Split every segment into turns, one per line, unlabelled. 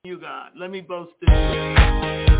You, God. Let me boast this.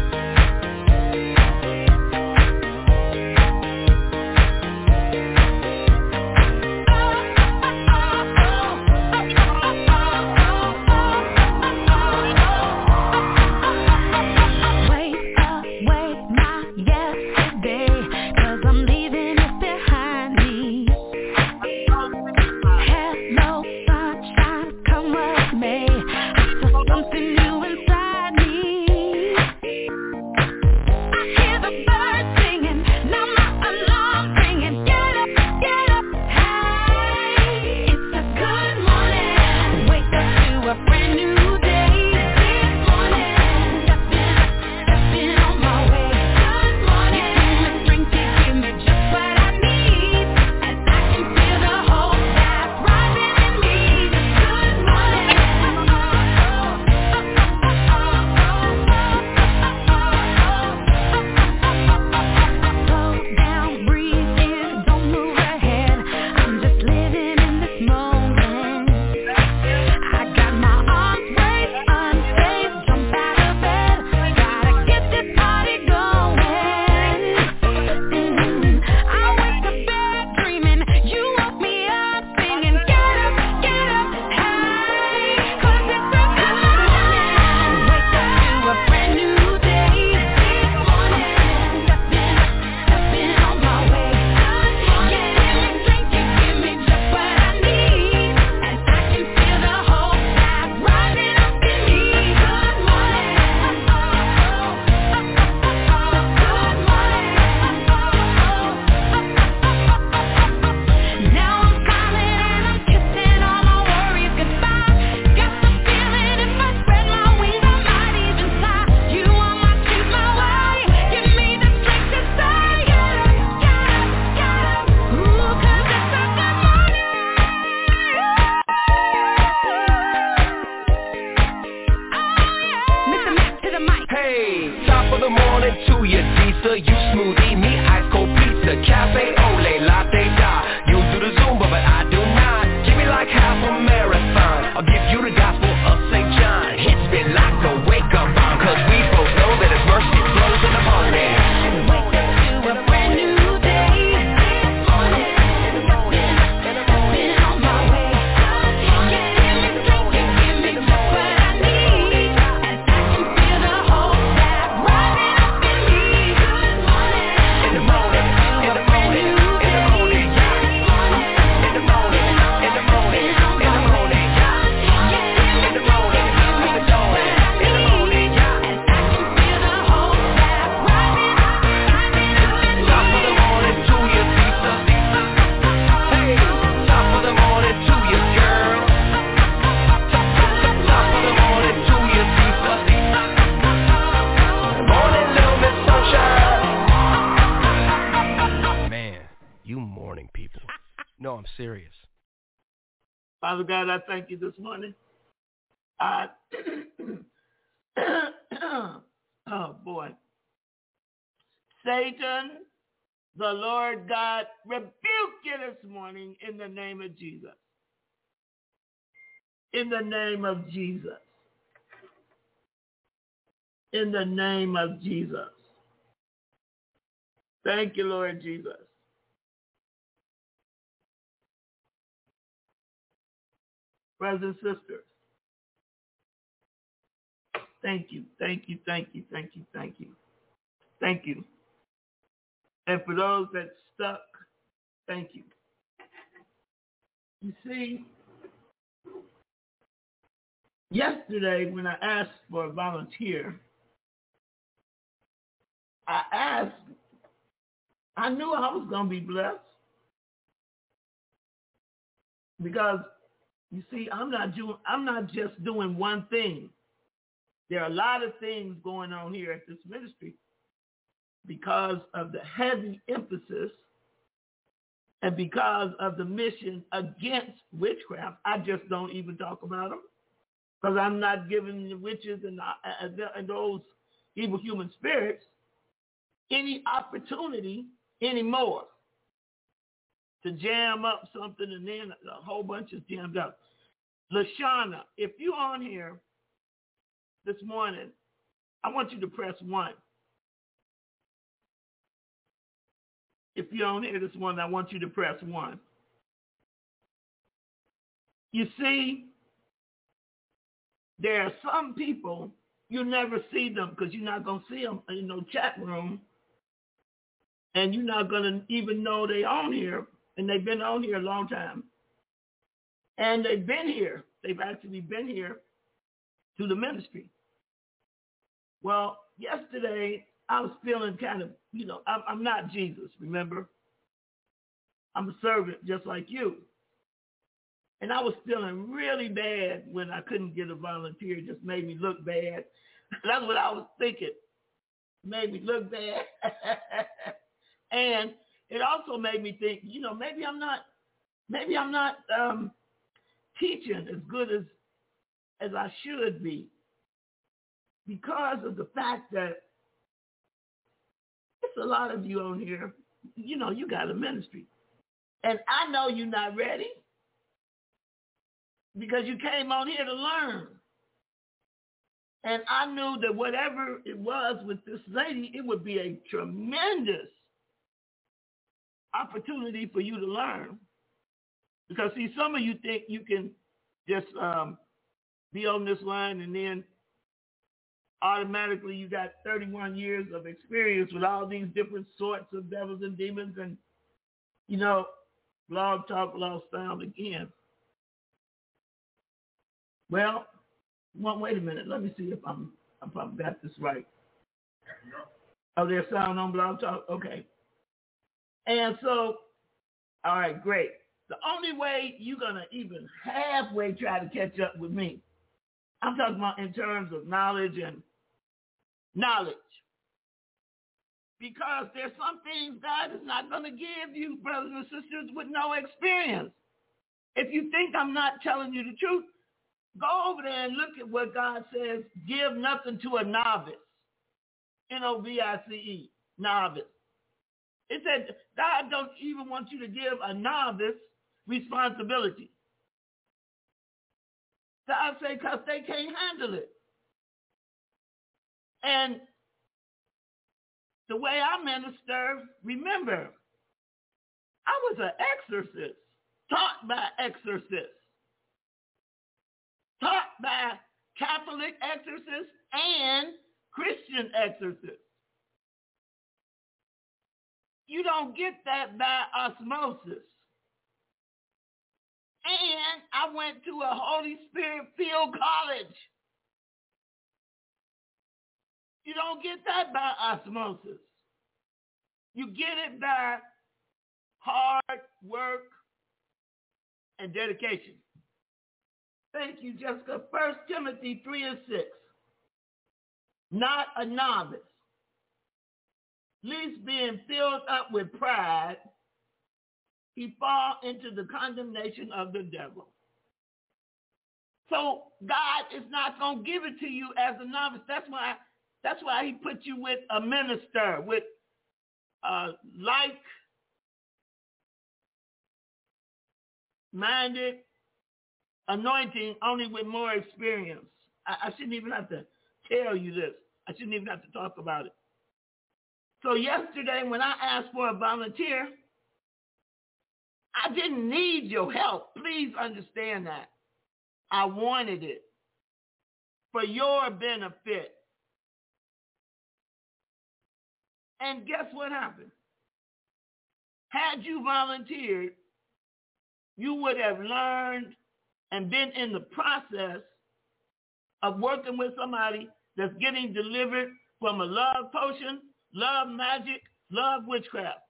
Father God, I thank you this morning. Oh, boy. Satan, the Lord God, rebuke you this morning in the name of Jesus. In the name of Jesus. In the name of Jesus. Thank you, Lord Jesus. Brothers and sisters, thank you, thank you, thank you, thank you, thank you, thank you. And for those that stuck, thank you. You see, yesterday when I asked for a volunteer, I knew I was going to be blessed because you see, I'm not just doing one thing. There are a lot of things going on here at this ministry because of the heavy emphasis and because of the mission against witchcraft. I just don't even talk about them because I'm not giving the witches and those evil human spirits any opportunity anymore to jam up something, and then a whole bunch is jammed up. LaShawna, if you're on here, this morning, I want you to press 1. If you're on here this morning, I want you to press 1. You see, there are some people, you'll never see them because you're not going to see them in no chat room. And you're not going to even know they're on here. And they've been on here a long time. And they've been here. They've actually been here to the ministry. Well, yesterday, I was feeling kind of, I'm not Jesus, remember? I'm a servant just like you. And I was feeling really bad when I couldn't get a volunteer. It just made me look bad. That's what I was thinking. Made me look bad. And it also made me think, maybe I'm not teaching as good as I should be, because of the fact that it's a lot of you on here, you got a ministry. And I know you're not ready because you came on here to learn. And I knew that whatever it was with this lady, it would be a tremendous opportunity for you to learn. Because, see, some of you think you can just be on this line and then automatically you got 31 years of experience with all these different sorts of devils and demons and, Blog Talk Lost Found again. Well, wait a minute. Let me see if I've got this right. Oh, there's sound on Blog Talk? Okay. And so, all right, great. The only way you're going to even halfway try to catch up with me, I'm talking about in terms of knowledge and knowledge. Because there's some things God is not going to give you, brothers and sisters, with no experience. If you think I'm not telling you the truth, go over there and look at what God says, give nothing to a novice. N-O-V-I-C-E, novice. It said God don't even want you to give a novice responsibility. God say because they can't handle it. And the way I minister, remember, I was an exorcist, taught by exorcists, taught by Catholic exorcists and Christian exorcists. You don't get that by osmosis. And I went to a Holy Spirit-filled college. You don't get that by osmosis. You get it by hard work and dedication. Thank you, Jessica. 1 Timothy 3:6. Not a novice, least being filled up with pride, he fall into the condemnation of the devil. So God is not going to give it to you as a novice. That's why he put you with a minister, with like-minded anointing, only with more experience. I shouldn't even have to tell you this. I shouldn't even have to talk about it. So yesterday when I asked for a volunteer, I didn't need your help. Please understand that. I wanted it for your benefit. And guess what happened? Had you volunteered, you would have learned and been in the process of working with somebody that's getting delivered from a love potion, love magic, love witchcraft,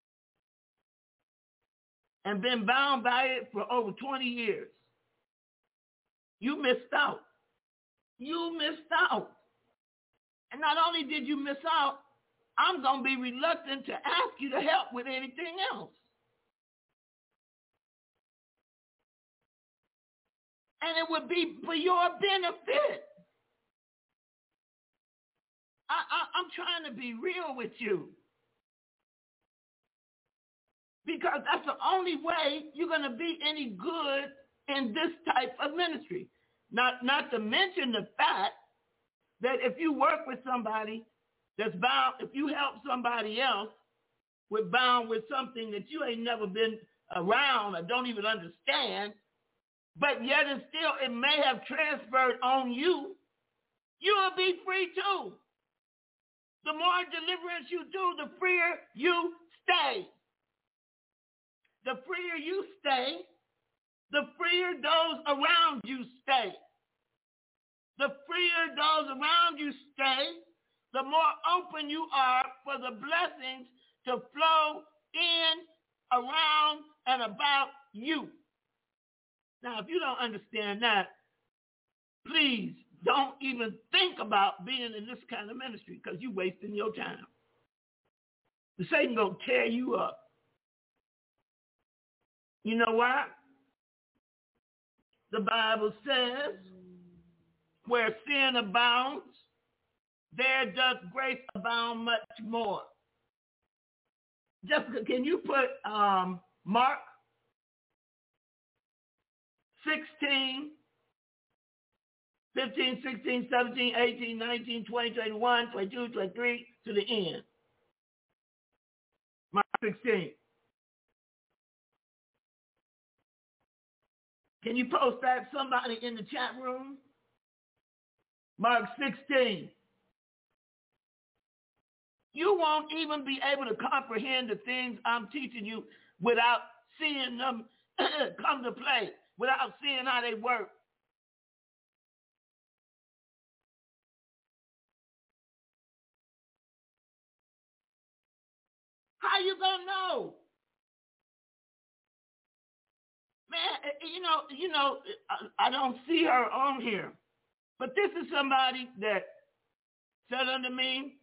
and been bound by it for over 20 years. You missed out. You missed out. And not only did you miss out, I'm going to be reluctant to ask you to help with anything else. And it would be for your benefit. I'm trying to be real with you. Because that's the only way you're going to be any good in this type of ministry. Not to mention the fact that if you work with somebody that's bound, if you help somebody else with bound with something that you ain't never been around or don't even understand, but yet and still it may have transferred on you, you will be free too. The more deliverance you do, the freer you stay. The freer you stay, the freer those around you stay. The freer those around you stay, the more open you are for the blessings to flow in, around, and about you. Now, if you don't understand that, please don't even think about being in this kind of ministry because you're wasting your time. The Satan going to tear you up. You know why? The Bible says, where sin abounds, there doth grace abound much more. Jessica, can you put Mark 16, 15, 16, 17, 18, 19, 20, 21, 22, 23 to the end? Mark 16. Can you post that, somebody in the chat room? Mark 16. You won't even be able to comprehend the things I'm teaching you without seeing them come to play, without seeing how they work. How you gonna know? Man, you know, I don't see her on here, but this is somebody that said unto me,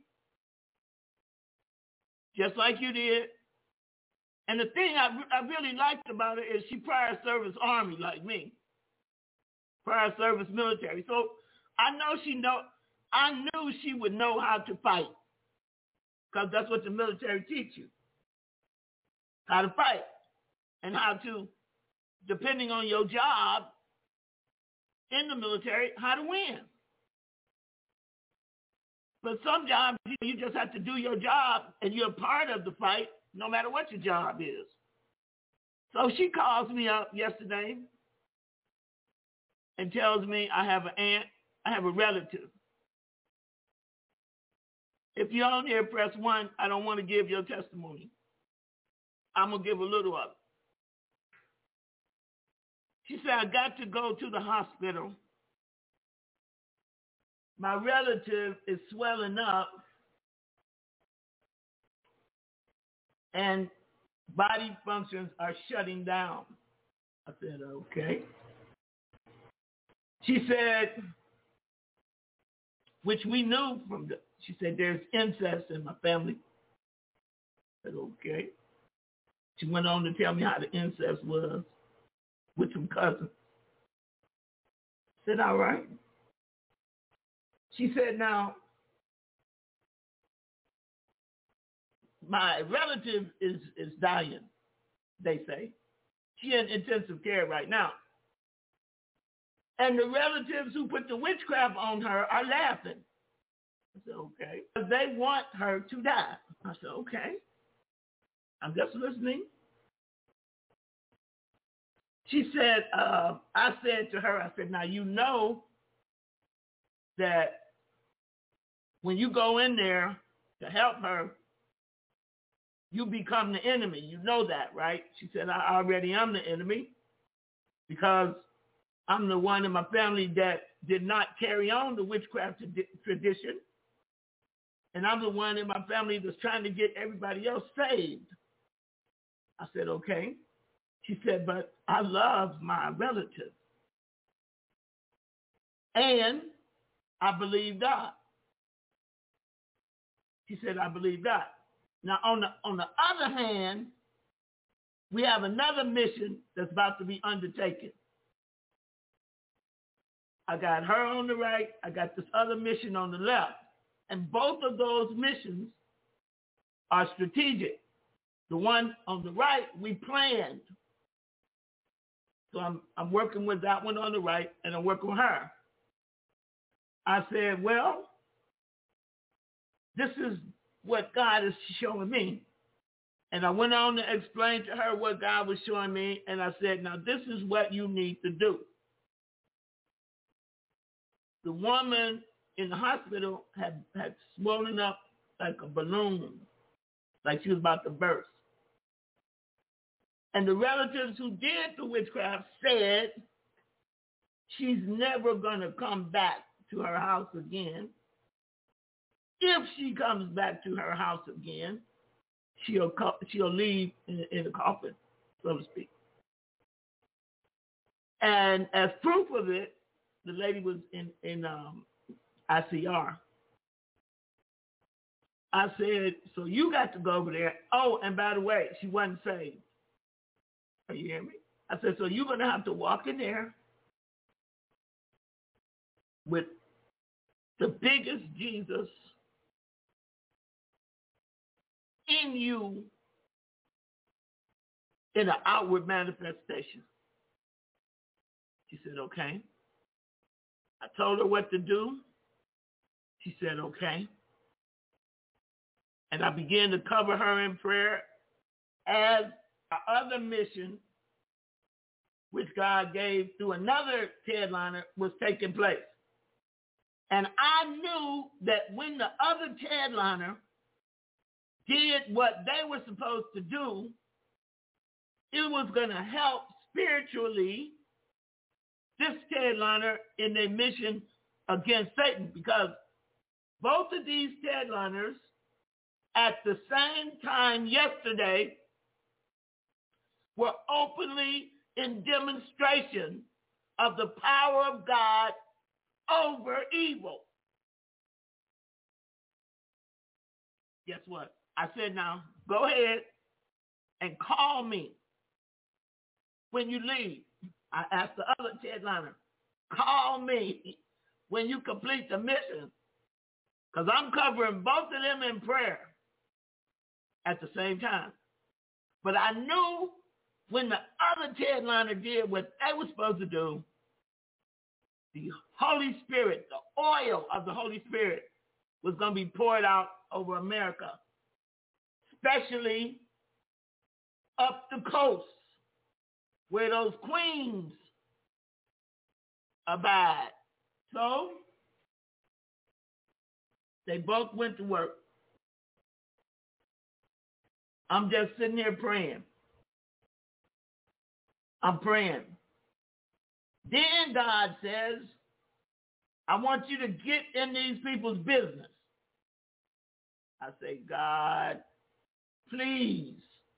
just like you did. And the thing I really liked about her is she prior service Army like me, prior service military. So I knew she would know how to fight because that's what the military teach you, how to fight and how to, depending on your job in the military, how to win. But some jobs, you just have to do your job and you're part of the fight no matter what your job is. So she calls me up yesterday and tells me I have an aunt, I have a relative. If you're on here, press 1. I don't want to give your testimony. I'm going to give a little of it. She said, I got to go to the hospital. My relative is swelling up and body functions are shutting down. I said, okay. She said, which we knew she said, there's incest in my family. I said, okay. She went on to tell me how the incest was with some cousins. I said, all right. She said, now, my relative is dying, they say. She in intensive care right now. And the relatives who put the witchcraft on her are laughing. I said, okay. They want her to die. I said, okay. I'm just listening. She said, I said to her, I said, now you know that when you go in there to help her, you become the enemy. You know that, right? She said, I already am the enemy because I'm the one in my family that did not carry on the witchcraft tradition. And I'm the one in my family that's trying to get everybody else saved. I said, okay. She said, but I love my relative. And I believe God. She said, I believe God. Now, on the other hand, we have another mission that's about to be undertaken. I got her on the right. I got this other mission on the left. And both of those missions are strategic. The one on the right, we planned. So I'm working with that one on the right, and I'm working with her. I said, well, this is what God is showing me. And I went on to explain to her what God was showing me. And I said, now this is what you need to do. The woman in the hospital had swollen up like a balloon, like she was about to burst. And the relatives who did the witchcraft said she's never going to come back to her house again. If she comes back to her house again, she'll leave in a coffin, so to speak. And as proof of it, the lady was in ICR. I said, so you got to go over there. Oh, and by the way, she wasn't saved. Are you hearing me? I said, so you're going to have to walk in there with the biggest Jesus in you in an outward manifestation. She said, okay. I told her what to do. She said, okay. And I began to cover her in prayer as our other mission, which God gave through another Tedliner, was taking place. And I knew that when the other Tedliner did what they were supposed to do, it was going to help spiritually this Tedliner in their mission against Satan, because both of these Tedliners at the same time yesterday were openly in demonstration of the power of God over evil. Guess what? I said, now go ahead and call me when you leave. I asked the other Tedliner, call me when you complete the mission, because I'm covering both of them in prayer at the same time. But I knew when the other Tedliner did what they were supposed to do, the Holy Spirit, the oil of the Holy Spirit was going to be poured out over America, especially up the coast where those queens abide. So they both went to work. I'm just sitting here praying. I'm praying. Then God says, I want you to get in these people's business. I say, God, please,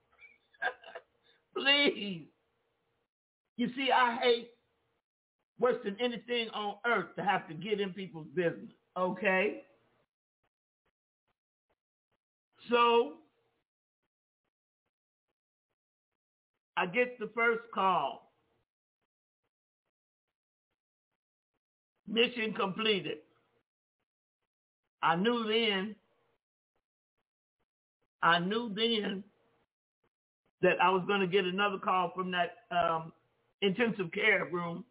please. You see, I hate worse than anything on earth to have to get in people's business, okay? So I get the first call. Mission completed. I knew then that I was going to get another call from that intensive care room.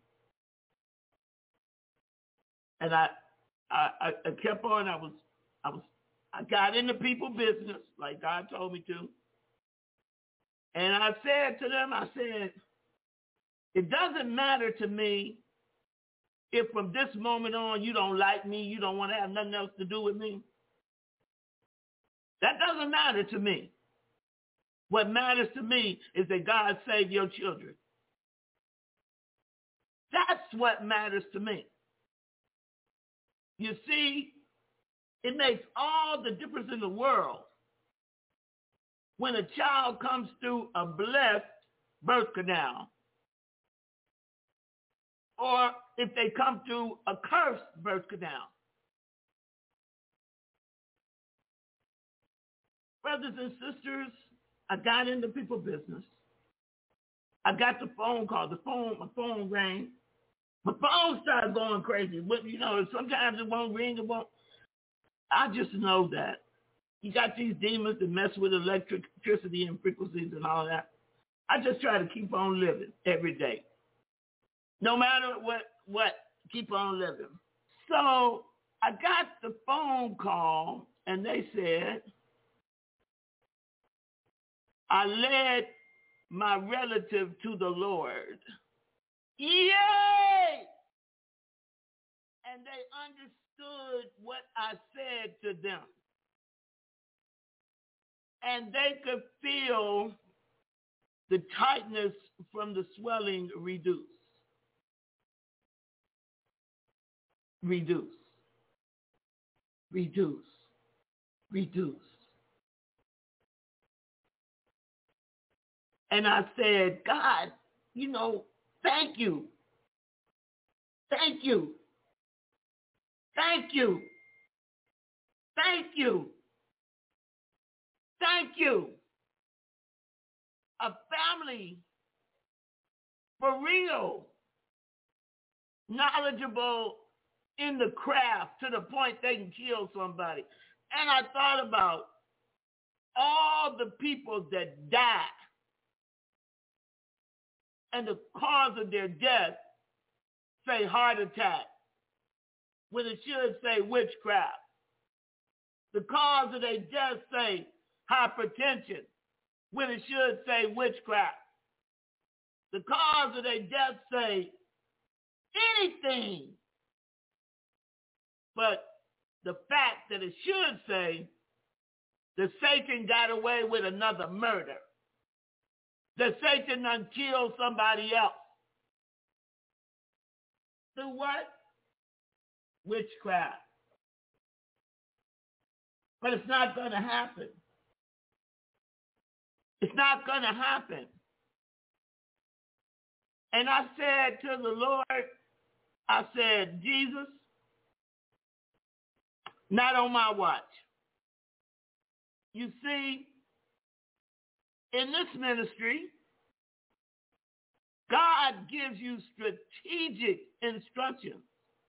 And I kept on. I got into people's business like God told me to. And I said to them, I said, it doesn't matter to me if from this moment on you don't like me, you don't want to have nothing else to do with me. That doesn't matter to me. What matters to me is that God saved your children. That's what matters to me. You see, it makes all the difference in the world when a child comes through a blessed birth canal, or if they come through a cursed birth canal. Brothers and sisters, I got into people's business. I got the phone call. My phone rang. My phone started going crazy. But, sometimes it won't ring. It won't. I just know that. You got these demons that mess with electricity and frequencies and all that. I just try to keep on living every day. No matter what, keep on living. So I got the phone call and they said, I led my relative to the Lord. Yay! And they understood what I said to them. And they could feel the tightness from the swelling reduce. Reduce. Reduce. Reduce. And I said, God, thank you. Thank you. Thank you. Thank you. Thank you. A family for real, knowledgeable in the craft to the point they can kill somebody. And I thought about all the people that died and the cause of their death say heart attack when it should say witchcraft. The cause of their death say hypertension when it should say witchcraft. The cause of their death say anything but the fact that it should say that Satan got away with another murder, that Satan done killed somebody else. Through what? Witchcraft. But it's not going to happen. It's not going to happen. And I said to the Lord, I said, Jesus, not on my watch. You see, in this ministry, God gives you strategic instructions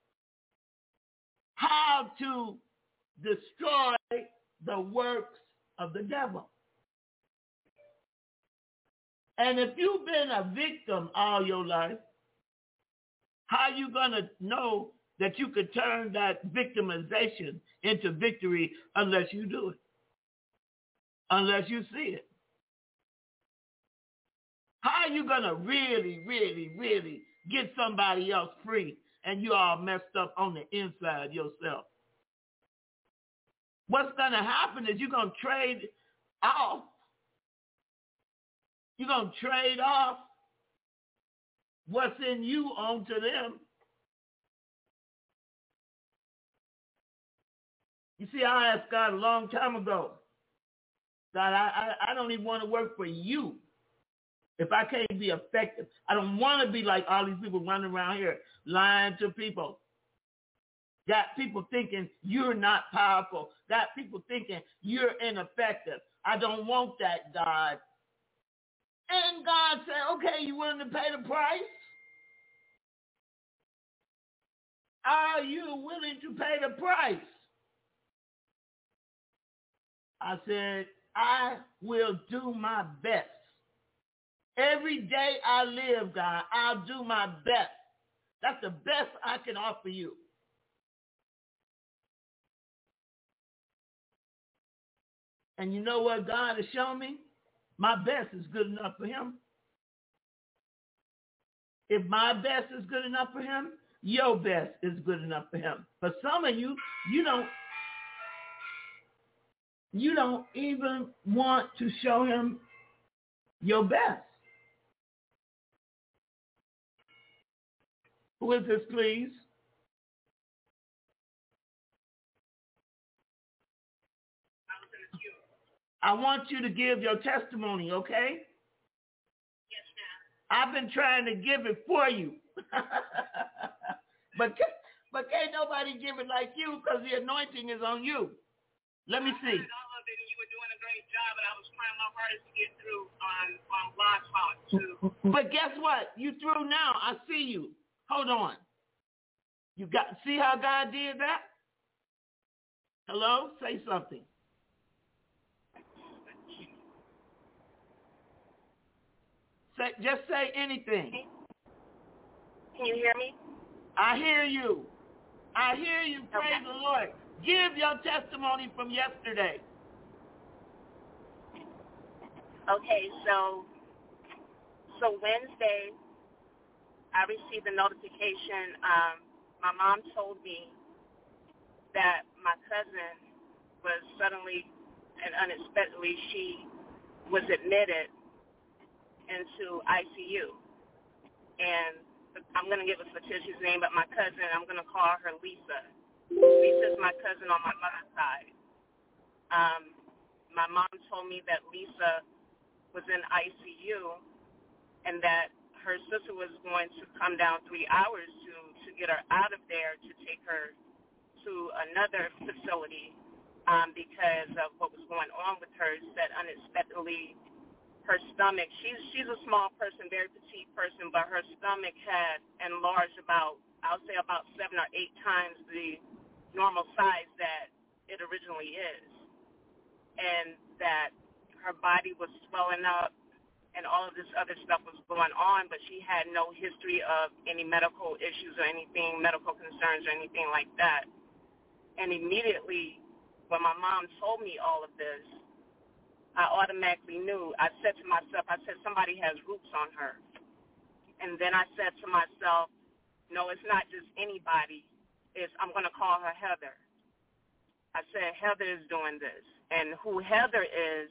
how to destroy the works of the devil. And if you've been a victim all your life, how are you going to know that you could turn that victimization into victory unless you do it? Unless you see it. How are you going to really, really, really get somebody else free and you all messed up on the inside yourself? What's going to happen is you're going to trade off. You're going to trade off what's in you onto them. You see, I asked God a long time ago, God, I don't even want to work for you if I can't be effective. I don't want to be like all these people running around here lying to people. Got people thinking you're not powerful. Got people thinking you're ineffective. I don't want that, God. And God said, okay, you willing to pay the price? Are you willing to pay the price? I said, I will do my best. Every day I live, God, I'll do my best. That's the best I can offer you. And you know what God has shown me? My best is good enough for him. If my best is good enough for him, your best is good enough for him. For some of you, you don't even want to show him your best. Who is this, please? I want you to give your testimony, okay?
Yes, ma'am.
I've been trying to give it for you. but can't nobody give it like you because the anointing is on you. Let me see.
I heard all of it, and you were doing a great job, and I was trying my hardest to get through on Blog Talk, too.
But guess what? You through now. I see you. Hold on. You got see how God did that? Hello? Say something. Just say anything.
Can you hear me?
I hear you. I hear you. Praise the Lord. Give your testimony from yesterday.
Okay, so Wednesday, I received a notification. My mom told me that my cousin was suddenly and unexpectedly, she was admitted into ICU. And I'm going to give a fictitious name, but my cousin, I'm going to call her Lisa. Lisa's my cousin on my mother's side. My mom told me that Lisa was in ICU and that her sister was going to come down 3 hours to get her out of there to take her to another facility because of what was going on with her. Said unexpectedly her stomach, she's a small person, very petite person, but her stomach had enlarged about 7 or 8 times the normal size that it originally is, and that her body was swelling up and all of this other stuff was going on, but she had no history of any medical issues or anything, medical concerns or anything like that. And immediately when my mom told me all of this, I automatically knew. I said to myself, somebody has roots on her. And then I said to myself, no, it's not just anybody. I'm going to call her Heather. I said, Heather is doing this. And who Heather is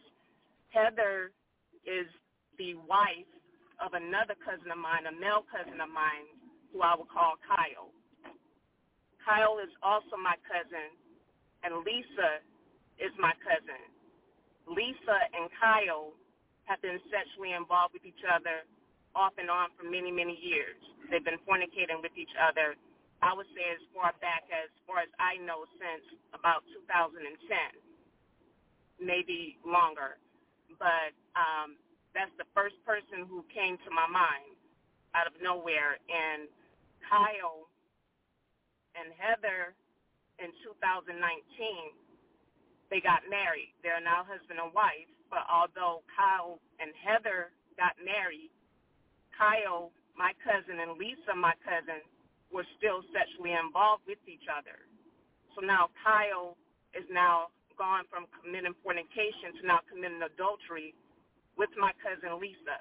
the wife of another cousin of mine, a male cousin of mine, who I would call Kyle. Kyle is also my cousin, and Lisa is my cousin. Lisa and Kyle have been sexually involved with each other off and on for many, many years. They've been fornicating with each other, I would say as far as I know, since about 2010, maybe longer. But that's the first person who came to my mind out of nowhere. And Kyle and Heather in 2019, they got married. They're now husband and wife. But although Kyle and Heather got married, Kyle, my cousin, and Lisa, my cousin, were still sexually involved with each other. So now Kyle is now gone from committing fornication to now committing adultery with my cousin Lisa.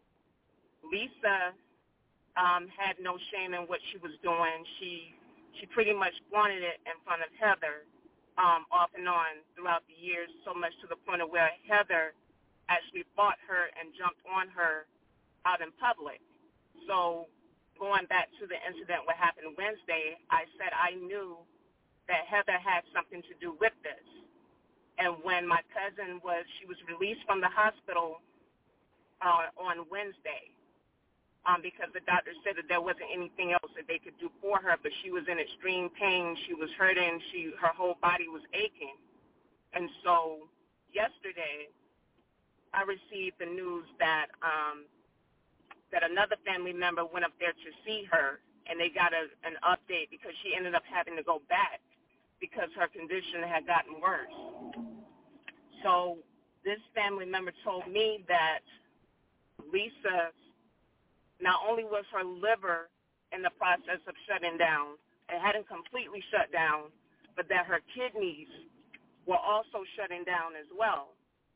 Lisa had no shame in what she was doing. She pretty much flaunted it in front of Heather off and on throughout the years, so much to the point of where Heather actually fought her and jumped on her out in public. So going back to the incident what happened Wednesday, I said I knew that Heather had something to do with this. And when my cousin was released from the hospital on Wednesday because the doctor said that there wasn't anything else that they could do for her, but she was in extreme pain. She was hurting. Her whole body was aching. And so yesterday I received the news that another family member went up there to see her, and they got an update because she ended up having to go back because her condition had gotten worse. So this family member told me that Lisa, not only was her liver in the process of shutting down, it hadn't completely shut down, but that her kidneys were also shutting down as well.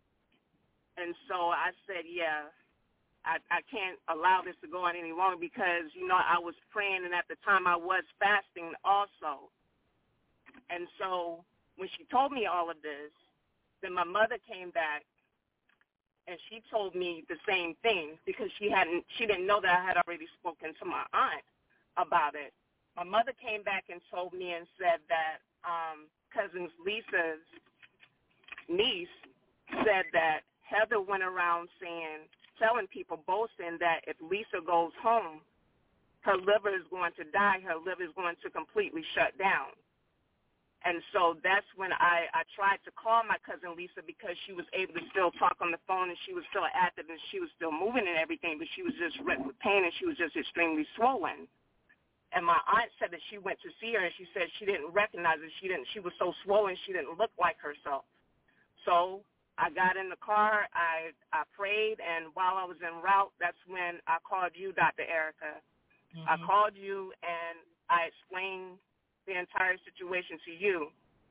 And so I said, yeah, I can't allow this to go on any longer because, I was praying, and at the time I was fasting also. And so when she told me all of this, then my mother came back, and she told me the same thing because she didn't know that I had already spoken to my aunt about it. My mother came back and told me and said that cousin Lisa's niece said that Heather went around telling people, boasting that if Lisa goes home, her liver is going to die, her liver is going to completely shut down. And so that's when I tried to call my cousin Lisa because she was able to still talk on the phone and she was still active and she was still moving and everything, but she was just ripped with pain and she was just extremely swollen. And my aunt said that she went to see her and she said she didn't recognize her. She was so swollen she didn't look like herself. So I got in the car, I prayed, and while I was en route, that's when I called you, Dr. Erica. Mm-hmm. I called you and I explained the entire situation to you.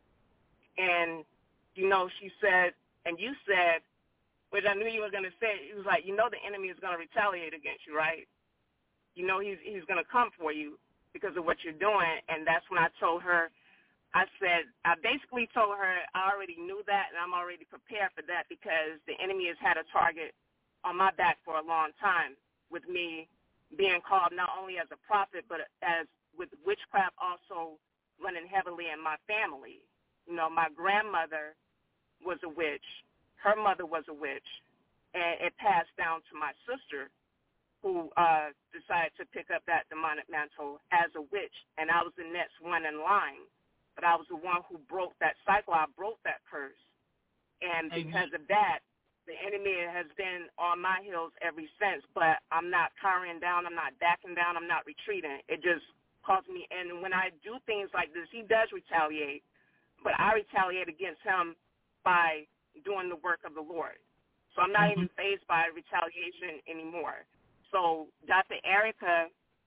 And, you know, she said, and you said, which I knew you were going to say, he was like, you know the enemy is going to retaliate against you, right? You know he's going to come for you because of what you're doing. And that's when I told her, I basically told her I already knew that, and I'm already prepared for that because the enemy has had a target on my back for a long time with me being called not only as a prophet but as with witchcraft also running heavily in my family. You know, my grandmother was a witch. Her mother was a witch. And it passed down to my sister who decided to pick up that demonic mantle as a witch. And I was the next one in line. But I was the one who broke that cycle. I broke that curse. And because of that, the enemy has been on my heels ever since. But I'm not cowering down. I'm not backing down. I'm not retreating. It just caused me. And when I do things like this, he does retaliate. But I retaliate against him by doing the work of the Lord. So I'm not even fazed by retaliation anymore. So Dr. Erica,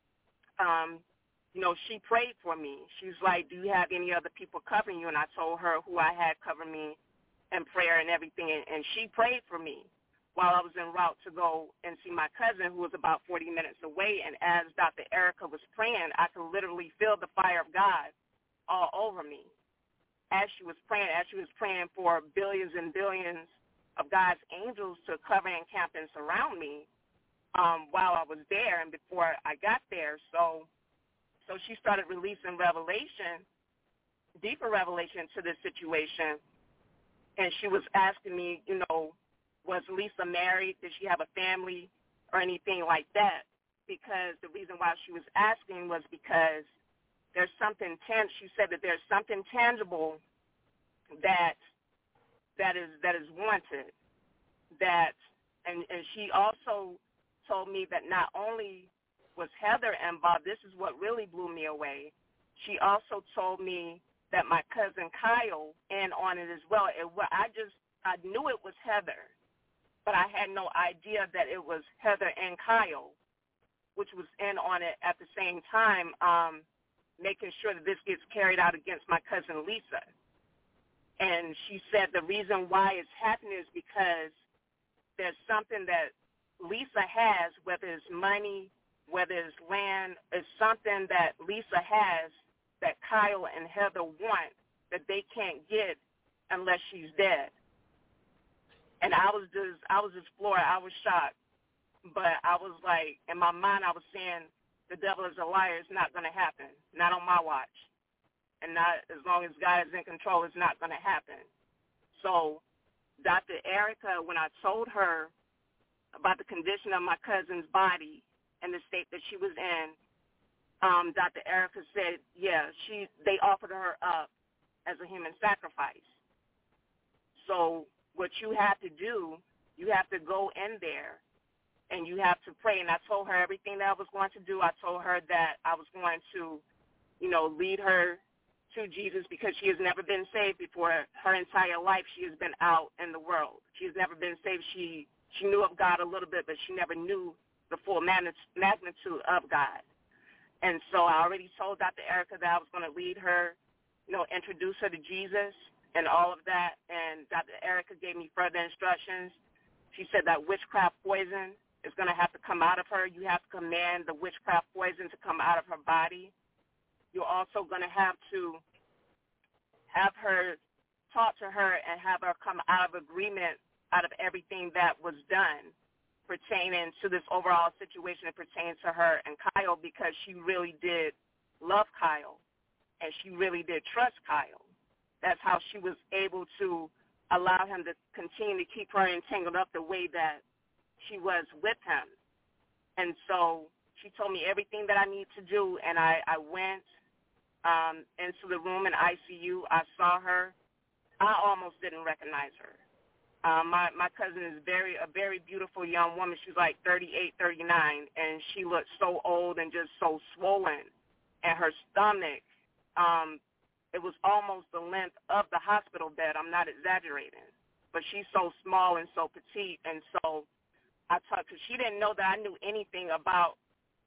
you know, she prayed for me. She's like, do you have any other people covering you? And I told her who I had cover me in prayer and everything. And she prayed for me while I was en route to go and see my cousin who was about 40 minutes away. And as Dr. Erica was praying, I could literally feel the fire of God all over me. As she was praying for billions and billions of God's angels to cover and camp and surround me while I was there and before I got there. So she started releasing revelation, deeper revelation to this situation. And she was asking me, you know, was Lisa married? Did she have a family or anything like that? Because the reason why she was asking was because there's something she said that there's something tangible that is wanted. And she also told me that not only was Heather involved, this is what really blew me away. She also told me that my cousin Kyle in on it as well. I knew it was Heather, but I had no idea that it was Heather and Kyle, which was in on it at the same time, making sure that this gets carried out against my cousin Lisa. And she said the reason why it's happening is because there's something that Lisa has, whether it's money, whether it's land, it's something that Lisa has that Kyle and Heather want that they can't get unless she's dead. And I was just floored. I was shocked. But I was like, in my mind, I was saying, the devil is a liar. It's not going to happen. Not on my watch. And not as long as God is in control, it's not going to happen. So Dr. Erica, when I told her about the condition of my cousin's body and the state that she was in, Dr. Erica said, yeah, they offered her up as a human sacrifice. So what you have to do, you have to go in there and you have to pray. And I told her everything that I was going to do. I told her that I was going to, you know, lead her to Jesus because she has never been saved before. Her entire life she has been out in the world. She has never been saved. She knew of God a little bit, but she never knew the full magnitude of God. And so I already told Dr. Erica that I was going to lead her, you know, introduce her to Jesus and all of that. And Dr. Erica gave me further instructions. She said that witchcraft poison is going to have to come out of her. You have to command the witchcraft poison to come out of her body. You're also going to have her talk to her and have her come out of agreement out of everything that was done pertaining to this overall situation that pertains to her and Kyle, because she really did love Kyle and she really did trust Kyle. That's how she was able to allow him to continue to keep her entangled up the way that she was with him. And so she told me everything that I need to do, and I went into the room in ICU. I saw her. I almost didn't recognize her. My cousin is a very beautiful young woman. She's like 38, 39, and she looked so old and just so swollen. And her stomach, it was almost the length of the hospital bed. I'm not exaggerating. But she's so small and so petite. And so I talked to her. She didn't know that I knew anything about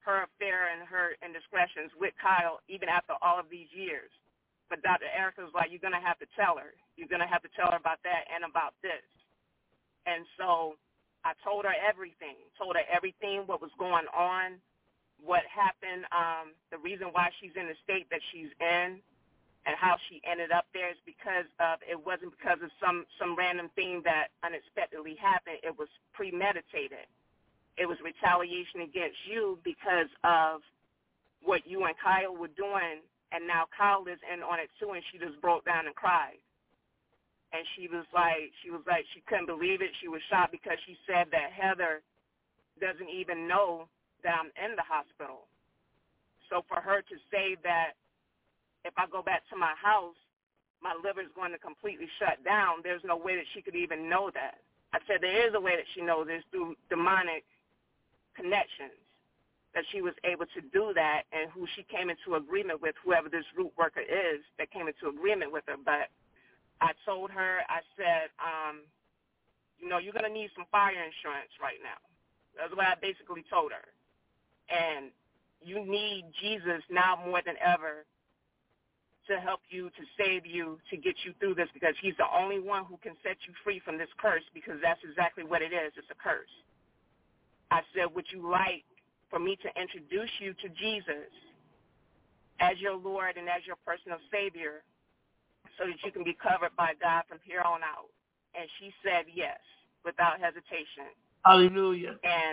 her affair and her indiscretions with Kyle even after all of these years. But Dr. Erica was like, you're going to have to tell her. You're going to have to tell her about that and about this. And so I told her everything, what was going on, what happened, the reason why she's in the state that she's in, and how she ended up there is because of, it wasn't because of some random thing that unexpectedly happened. It was premeditated. It was retaliation against you because of what you and Kyle were doing, and now Kyle is in on it too, and she just broke down and cried. And she was like, she couldn't believe it. She was shocked because she said that Heather doesn't even know that I'm in the hospital. So for her to say that if I go back to my house, my liver is going to completely shut down, there's no way that she could even know that. I said there is a way that she knows this through demonic connections, that she was able to do that, and who she came into agreement with, whoever this root worker is that came into agreement with her. But I told her, I said, you're going to need some fire insurance right now. That's what I basically told her. And you need Jesus now more than ever to help you, to save you, to get you through this, because he's the only one who can set you free from this curse, because that's exactly what it is. It's a curse. I said, would you like for me to introduce you to Jesus as your Lord and as your personal Savior so that you can be covered by God from here on out? And she said yes, without hesitation.
Hallelujah.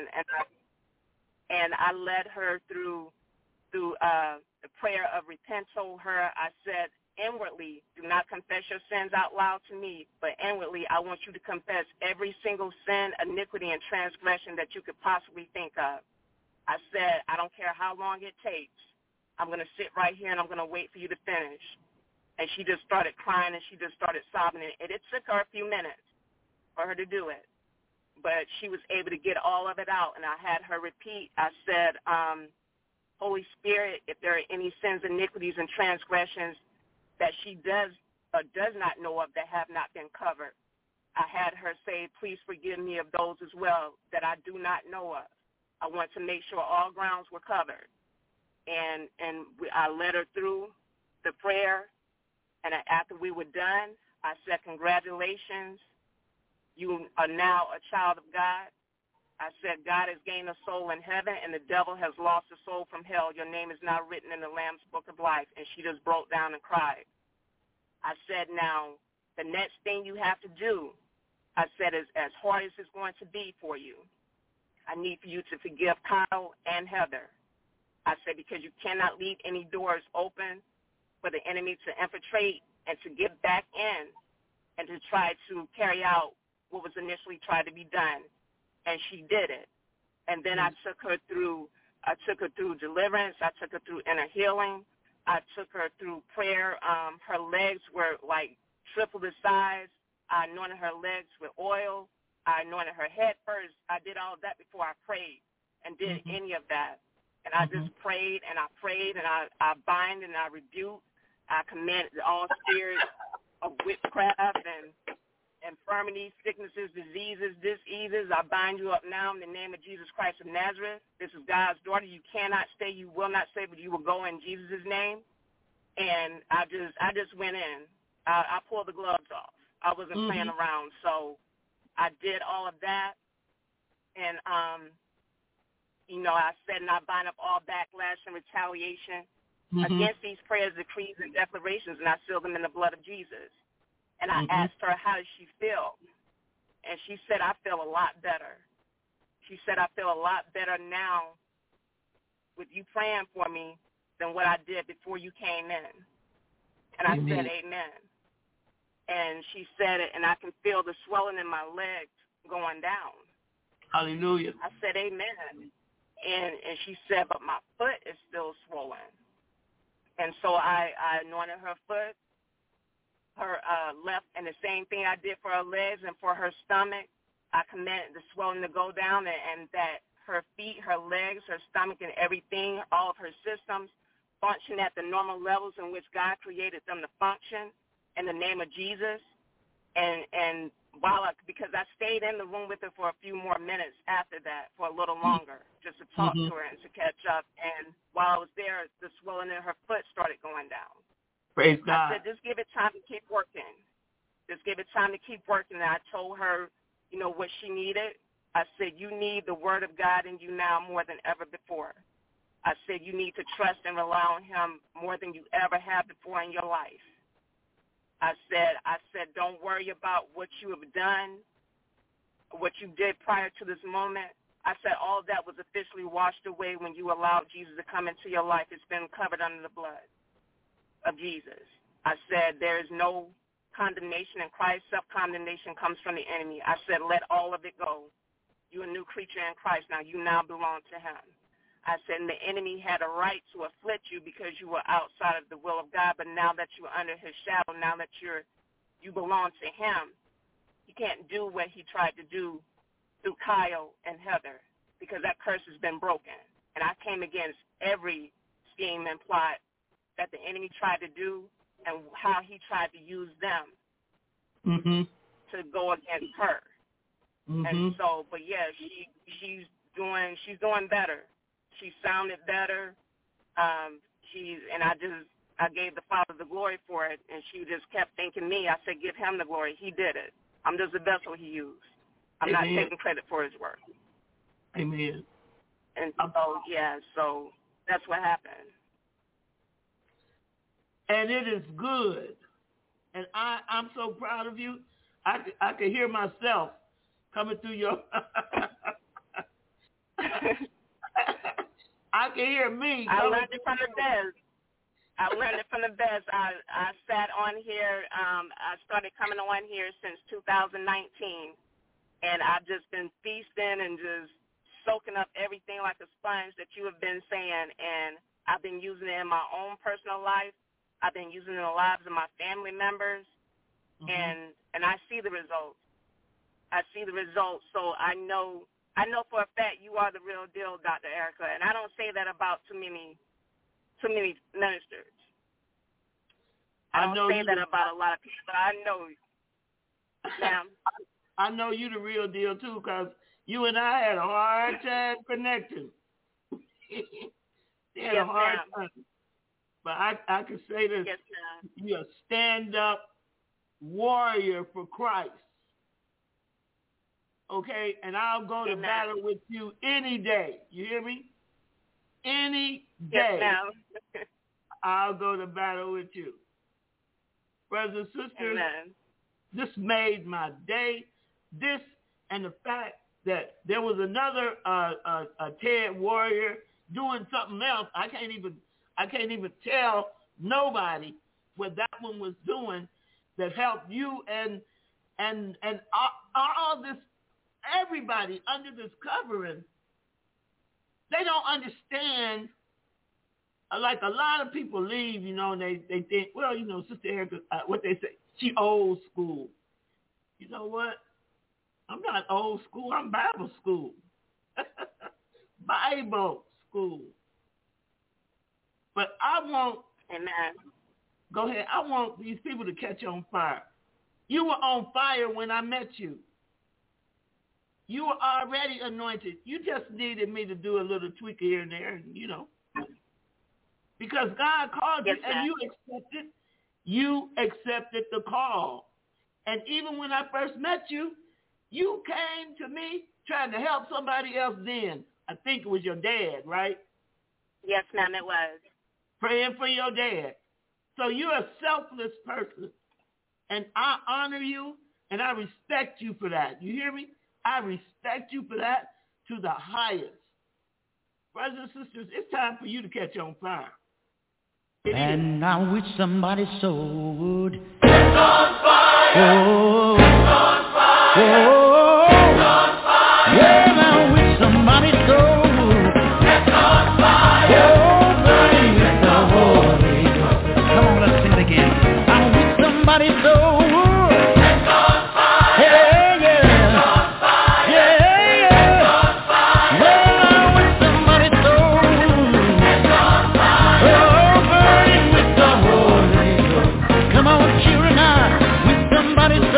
And I led her through the prayer of repentance. Told her, I said, inwardly, do not confess your sins out loud to me, but inwardly, I want you to confess every single sin, iniquity, and transgression that you could possibly think of. I said, I don't care how long it takes. I'm going to sit right here and I'm going to wait for you to finish. And she just started crying and she just started sobbing. And it took her a few minutes for her to do it. But she was able to get all of it out. And I had her repeat. I said, Holy Spirit, if there are any sins, iniquities, and transgressions that she does or does not know of that have not been covered, I had her say, please forgive me of those as well that I do not know of. I want to make sure all grounds were covered. And I led her through the prayer, and after we were done, I said, congratulations, you are now a child of God. I said, God has gained a soul in heaven, and the devil has lost a soul from hell. Your name is now written in the Lamb's Book of Life. And she just broke down and cried. I said, now, the next thing you have to do, I said, is as hard as it's going to be for you, I need for you to forgive Kyle and Heather. I said, because you cannot leave any doors open for the enemy to infiltrate and to get back in and to try to carry out what was initially tried to be done. And she did it. And then I took her through deliverance. I took her through inner healing. I took her through prayer. Her legs were like triple the size. I anointed her legs with oil. I anointed her head first. I did all of that before I prayed and did any of that. And I just prayed and I bind and I rebuke. I command all spirits of witchcraft and infirmities, sicknesses, diseases, diseases. I bind you up now in the name of Jesus Christ of Nazareth. This is God's daughter. You cannot stay. You will not stay, but you will go in Jesus' name. And I just went in. I pulled the gloves off. I wasn't playing around. So I did all of that. And, I said, and I bind up all backlash and retaliation against these prayers, decrees, and declarations, and I seal them in the blood of Jesus. And I asked her, how does she feel? And she said, I feel a lot better. She said, I feel a lot better now with you praying for me than what I did before you came in. And I said, amen. And she said it, and I can feel the swelling in my legs going down.
Hallelujah.
I said, amen. And she said, but my foot is still swollen. And so I anointed her foot, her left, and the same thing I did for her legs and for her stomach. I commanded the swelling to go down, and that her feet, her legs, her stomach, and everything, all of her systems function at the normal levels in which God created them to function in the name of Jesus. And because I stayed in the room with her for a few more minutes after that, for a little longer, just to talk to her and to catch up. And while I was there, the swelling in her foot started going down.
Praise God.
I said, just give it time to keep working. Just give it time to keep working. And I told her, what she needed. I said, you need the word of God in you now more than ever before. I said, you need to trust and rely on him more than you ever have before in your life. I said, don't worry about what you have done, what you did prior to this moment. I said, all of that was officially washed away when you allowed Jesus to come into your life. It's been covered under the blood of Jesus. I said, there is no condemnation in Christ. Self-condemnation comes from the enemy. I said, let all of it go. You're a new creature in Christ now. You now belong to him. I said, and the enemy had a right to afflict you because you were outside of the will of God, but now that you're under his shadow, now that you belong to him, you can't do what he tried to do through Kyle and Heather because that curse has been broken. And I came against every scheme and plot that the enemy tried to do and how he tried to use them to go against her. And so, but yeah, she's doing better. She sounded better. I gave the Father the glory for it, and she just kept thanking me. I said, give him the glory. He did it. I'm just a vessel he used. I'm not taking credit for his work.
Amen.
And so that's what happened.
And it is good. And I'm so proud of you. I can hear myself coming through your... I can hear me.
I learned it from the best. I sat on here. I started coming on here since 2019, and I've just been feasting and just soaking up everything like a sponge that you have been saying, and I've been using it in my own personal life. I've been using it in the lives of my family members, and I see the results. So I know for a fact you are the real deal, Dr. Erica, and I don't say that about too many ministers. I don't say that about a lot of people, but I know you. Ma'am.
I know you the real deal, too, because you and I had a hard time connecting. We had a hard time. But I can say this.
Yes, ma'am.
You're a stand-up warrior for Christ. Okay, and I'll go to battle with you any day. You hear me? Any day.
Yes,
I'll go to battle with you. Brothers and sisters, this made my day. This and the fact that there was another a TED warrior doing something else. I can't even tell nobody what that one was doing that helped you and all this. Everybody under this covering, they don't understand. Like a lot of people leave, and they think, well, Sister Erica, what they say, she old school. You know what? I'm not old school. I'm Bible school. Bible school. But I want, go ahead, I want these people to catch on fire. You were on fire when I met you. You were already anointed. You just needed me to do a little tweak here and there, because God called you, and you accepted the call. And even when I first met you, you came to me trying to help somebody else then. I think it was your dad, right?
Yes, ma'am, it was.
Praying for your dad. So you're a selfless person. And I honor you, and I respect you for that. You hear me? I respect you for that to the highest. Brothers and sisters, it's time for you to catch on fire.
And I wish somebody so would catch on fire. Oh, catch on fire. Oh, catch on fire. Yeah, I wish somebody so would catch on fire. Oh, burning with the Holy Ghost. Come on, let's sing it again. I wish somebody so would catch on fire. Yeah, yeah. Catch on fire. Yeah, yeah. Catch on fire. Well, I wish somebody so would catch on fire. Oh, burning with the Holy Ghost. Come on, children, I wish somebody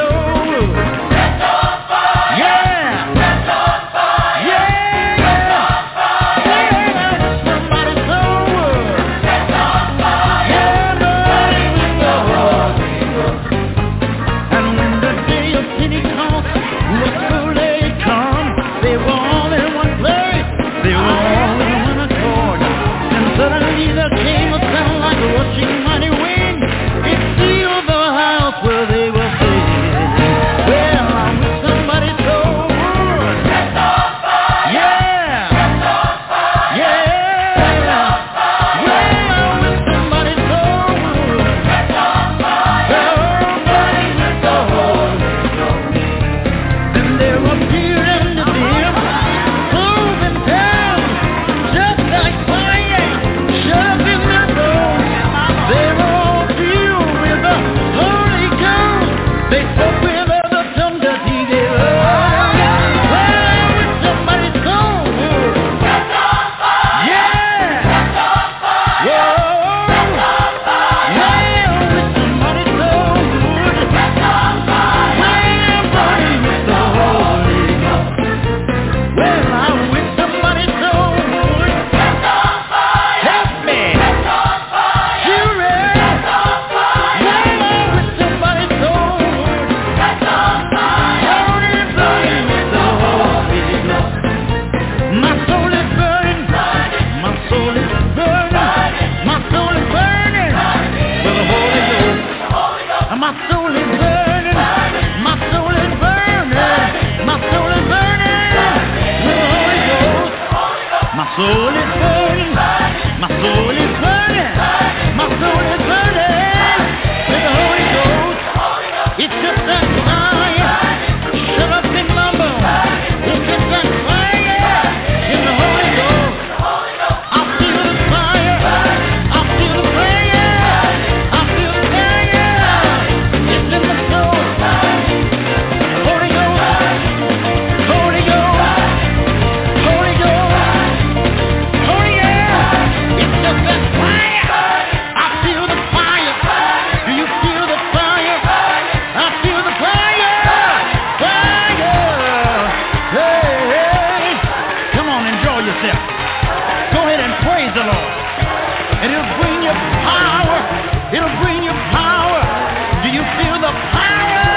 soul is burning. My soul is burning. My soul is burning. With the Holy Ghost. It's just that fire. Shut up in my bones. It's just that fire. In the Holy Ghost. I feel the fire. I feel the fire. I feel the fire. It's in the soul. Holy Ghost. Holy Ghost. Holy Ghost. Oh yeah. It's just that fire. I feel the fire. Do you feel the fire? I feel the fire. Fire. Hey, hey. Come on, enjoy yourself. Go ahead and praise the Lord. And it'll bring you power. It'll bring you power. Do you feel the power?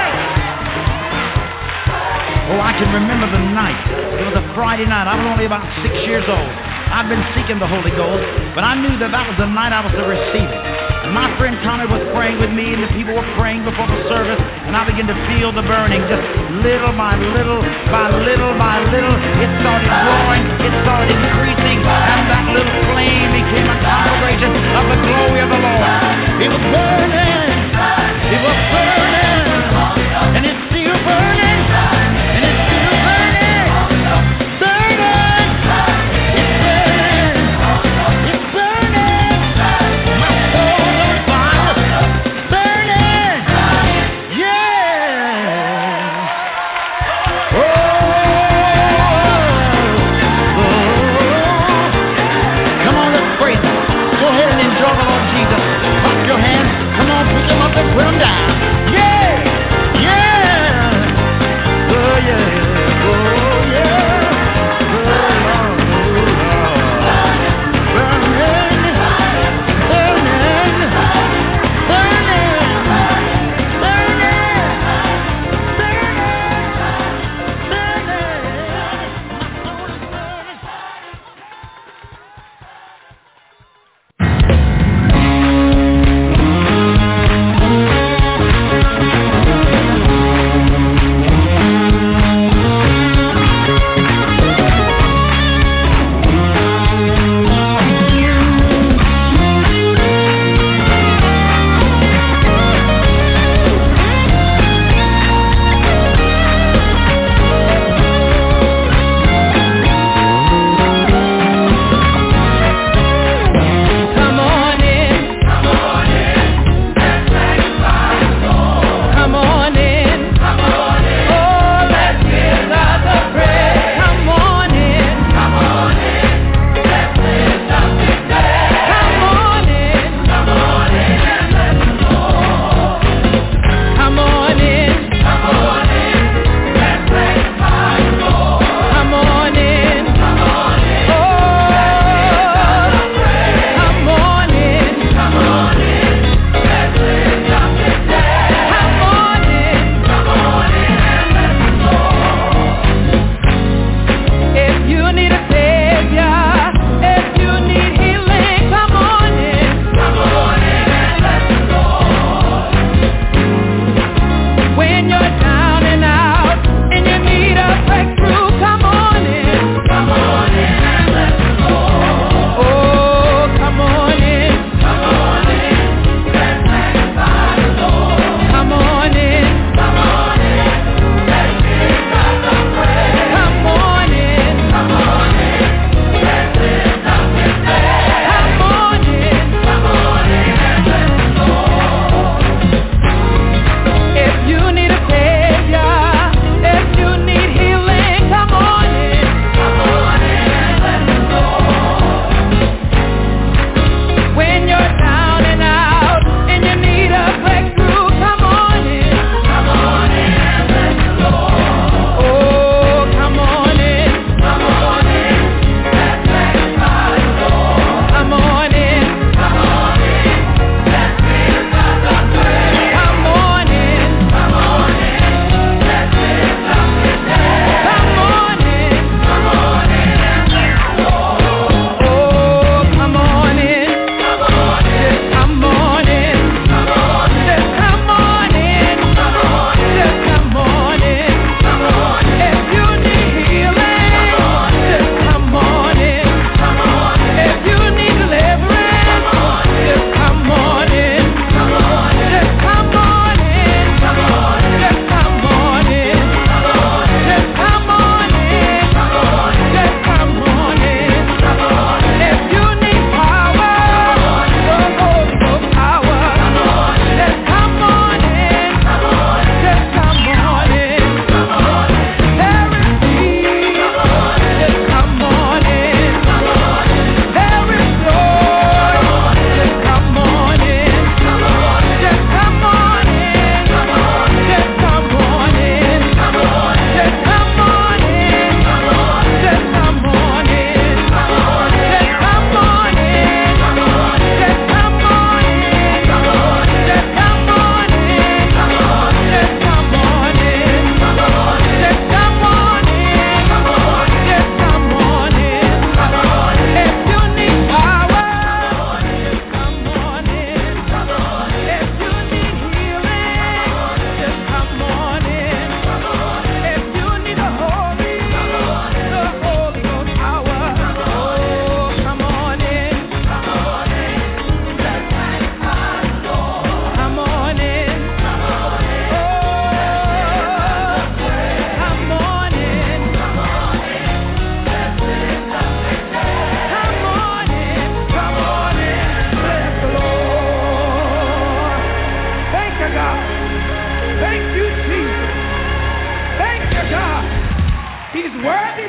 Oh, I can remember the night. It was a Friday night. I was only about 6 years old. I've been seeking the Holy Ghost, but I knew that was the night I was to receive it. And my friend Tommy was praying with me, and the people were praying before the service, and I began to feel the burning, just little by little, by little by little. It started growing, it started increasing, and that little flame became a conflagration of the glory of the Lord. It was burning, it was burning, and it's still burning, and it's still burning, burning, it's burning, it's burning, my soul's on fire, burning, yeah, oh, come on, let's praise Him. Go ahead and enjoy the Lord Jesus. Clap your hands, come on, pick Him up and put Him down, yeah.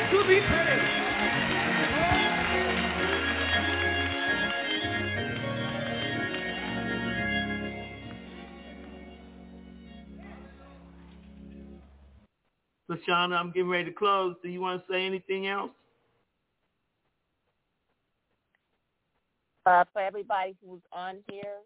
to be praised. LaShawna, I'm getting ready to close. Do you want to say anything else?
For everybody who's on here,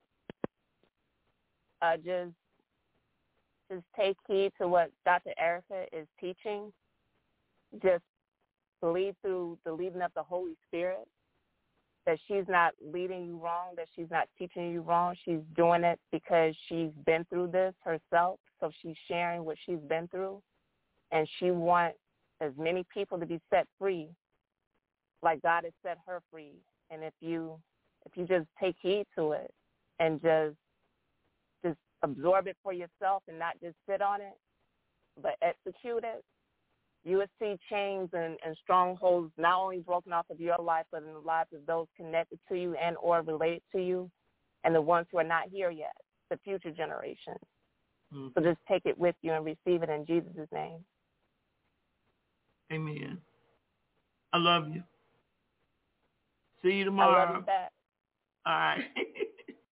just take heed to what Dr. Erica is teaching. Just believe through the leading of the Holy Spirit that she's not leading you wrong, that she's not teaching you wrong. She's doing it because she's been through this herself, so she's sharing what she's been through. And she wants as many people to be set free like God has set her free. And if you just take heed to it and just absorb it for yourself and not just sit on it, but execute it, you will see chains and strongholds not only broken off of your life, but in the lives of those connected to you and or related to you and the ones who are not here yet, the future generations. Mm-hmm. So just take it with you and receive it in Jesus' name.
Amen. I love you. See you tomorrow.
I love you back.
All right.